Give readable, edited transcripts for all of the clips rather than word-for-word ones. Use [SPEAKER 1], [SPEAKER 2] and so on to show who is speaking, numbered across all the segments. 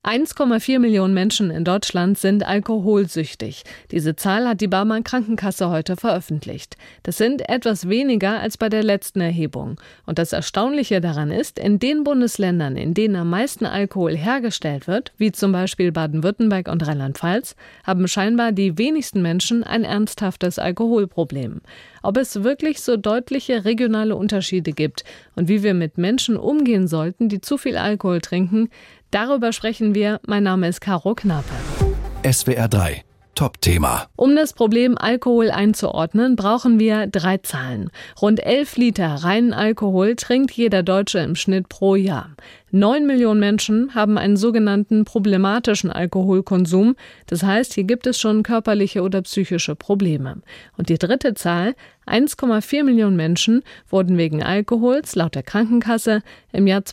[SPEAKER 1] 1,4 Millionen Menschen in Deutschland sind alkoholsüchtig. Diese Zahl hat die Barmer Krankenkasse heute veröffentlicht. Das sind etwas weniger als bei der letzten Erhebung. Und das Erstaunliche daran ist, in den Bundesländern, in denen am meisten Alkohol hergestellt wird, wie zum Beispiel Baden-Württemberg und Rheinland-Pfalz, haben scheinbar die wenigsten Menschen ein ernsthaftes Alkoholproblem. Ob es wirklich so deutliche regionale Unterschiede gibt und wie wir mit Menschen umgehen sollten, die zu viel Alkohol trinken, darüber sprechen wir. Mein Name ist Caro Knape.
[SPEAKER 2] SWR 3 Top-Thema.
[SPEAKER 1] Um das Problem Alkohol einzuordnen, brauchen wir 3 Zahlen. Rund 11 Liter reinen Alkohol trinkt jeder Deutsche im Schnitt pro Jahr. 9 Millionen Menschen haben einen sogenannten problematischen Alkoholkonsum. Das heißt, hier gibt es schon körperliche oder psychische Probleme. Und die dritte Zahl, 1,4 Millionen Menschen, wurden wegen Alkohols laut der Krankenkasse im Jahr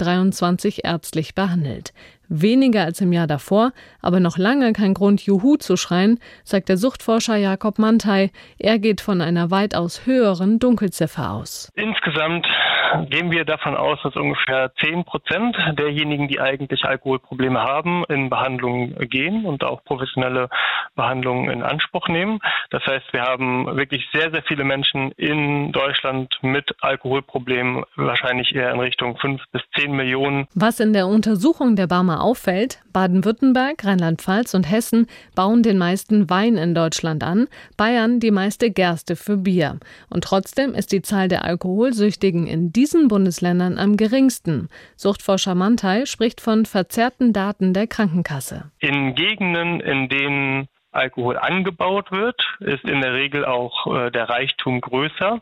[SPEAKER 1] 2023 ärztlich behandelt. Weniger als im Jahr davor, aber noch lange kein Grund, Juhu zu schreien, sagt der Suchtforscher Jakob Mantei. Er geht von einer weitaus höheren Dunkelziffer aus.
[SPEAKER 3] Insgesamt gehen wir davon aus, dass ungefähr 10% derjenigen, die eigentlich Alkoholprobleme haben, in Behandlung gehen und auch professionelle Behandlungen in Anspruch nehmen. Das heißt, wir haben wirklich sehr, sehr viele Menschen in Deutschland mit Alkoholproblemen, wahrscheinlich eher in Richtung 5 bis 10 Millionen.
[SPEAKER 1] Was in der Untersuchung der Barmer auffällt: Baden-Württemberg, Rheinland-Pfalz und Hessen bauen den meisten Wein in Deutschland an, Bayern die meiste Gerste für Bier. Und trotzdem ist die Zahl der Alkoholsüchtigen in diesen Bundesländern am geringsten. Suchtforscher Mantei spricht von verzerrten Daten der Krankenkasse.
[SPEAKER 3] In Gegenden, in denen Alkohol angebaut wird, ist in der Regel auch der Reichtum größer.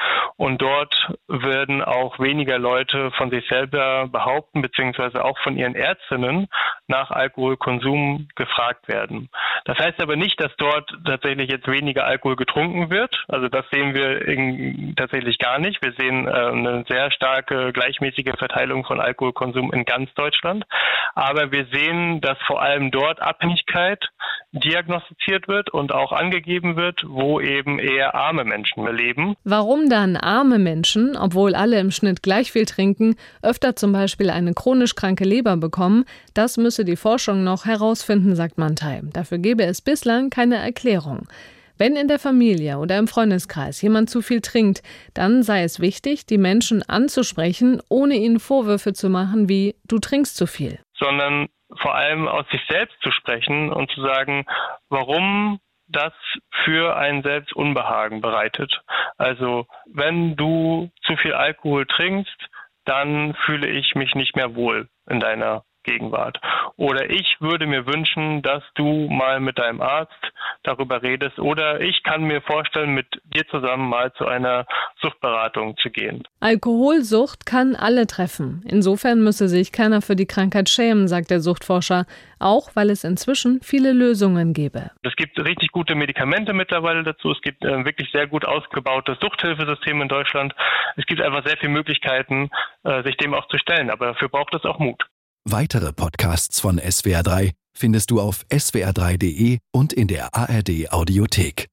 [SPEAKER 3] Und dort werden auch weniger Leute von sich selber behaupten, beziehungsweise auch von ihren Ärztinnen nach Alkoholkonsum gefragt werden. Das heißt aber nicht, dass dort tatsächlich jetzt weniger Alkohol getrunken wird. Also das sehen wir tatsächlich gar nicht. Wir sehen eine sehr starke, gleichmäßige Verteilung von Alkoholkonsum in ganz Deutschland. Aber wir sehen, dass vor allem dort Abhängigkeit diagnostiziert wird und auch angegeben wird, wo eben eher arme Menschen leben.
[SPEAKER 1] Warum dann arme Menschen, obwohl alle im Schnitt gleich viel trinken, öfter zum Beispiel eine chronisch kranke Leber bekommen, das müsse die Forschung noch herausfinden, sagt Mantei. Dafür gebe es bislang keine Erklärung. Wenn in der Familie oder im Freundeskreis jemand zu viel trinkt, dann sei es wichtig, die Menschen anzusprechen, ohne ihnen Vorwürfe zu machen wie „du trinkst zu viel“.
[SPEAKER 3] Sondern vor allem aus sich selbst zu sprechen und zu sagen, warum das für einen selbst Unbehagen bereitet. Also wenn du zu viel Alkohol trinkst, dann fühle ich mich nicht mehr wohl in deiner Gegenwart. Oder ich würde mir wünschen, dass du mal mit deinem Arzt darüber redest. Oder ich kann mir vorstellen, mit dir zusammen mal zu einer Suchtberatung zu gehen.
[SPEAKER 1] Alkoholsucht kann alle treffen. Insofern müsse sich keiner für die Krankheit schämen, sagt der Suchtforscher. Auch weil es inzwischen viele Lösungen gäbe.
[SPEAKER 3] Es gibt richtig gute Medikamente mittlerweile dazu. Es gibt wirklich sehr gut ausgebautes Suchthilfesystem in Deutschland. Es gibt einfach sehr viele Möglichkeiten, sich dem auch zu stellen. Aber dafür braucht es auch Mut.
[SPEAKER 2] Weitere Podcasts von SWR 3 findest du auf swr3.de und in der ARD Audiothek.